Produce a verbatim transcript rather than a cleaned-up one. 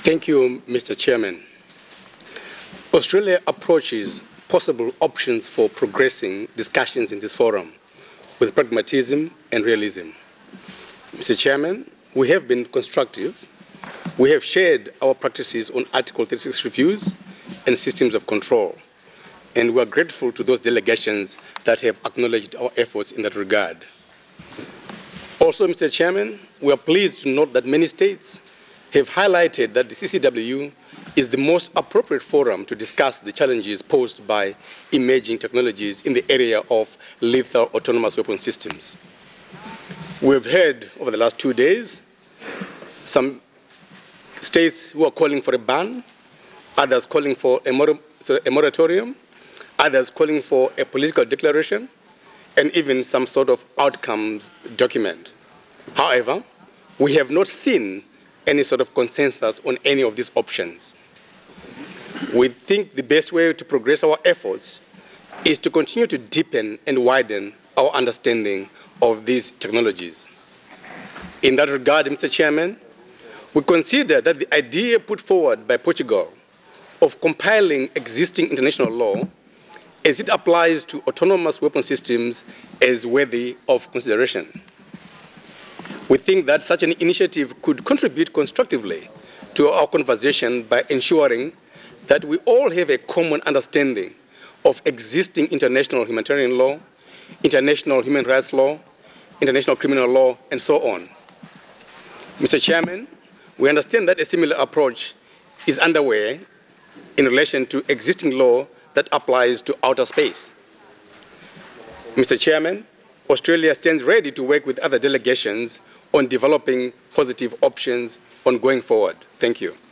Thank you, Mister Chairman. Australia approaches possible options for progressing discussions in this forum with pragmatism and realism. Mister Chairman, we have been constructive. We have shared our practices on Article thirty-six reviews and systems of control, and we are grateful to those delegations that have acknowledged our efforts in that regard. Also, Mister Chairman, we are pleased to note that many states have highlighted that the C C W is the most appropriate forum to discuss the challenges posed by emerging technologies in the area of lethal autonomous weapon systems. We have heard over the last two days some states who are calling for a ban, others calling for a, mor sorry, a moratorium, others calling for a political declaration, and even some sort of outcomes document. However, we have not seen any sort of consensus on any of these options. We think the best way to progress our efforts is to continue to deepen and widen our understanding of these technologies. In that regard, Mister Chairman, we consider that the idea put forward by Portugal of compiling existing international law as it applies to autonomous weapon systems is worthy of consideration. We think that such an initiative could contribute constructively to our conversation by ensuring that we all have a common understanding of existing international humanitarian law, international human rights law, international criminal law, and so on. Mister Chairman, we understand that a similar approach is underway in relation to existing law that applies to outer space. Mister Chairman, Australia stands ready to work with other delegations on developing positive options on going forward. Thank you.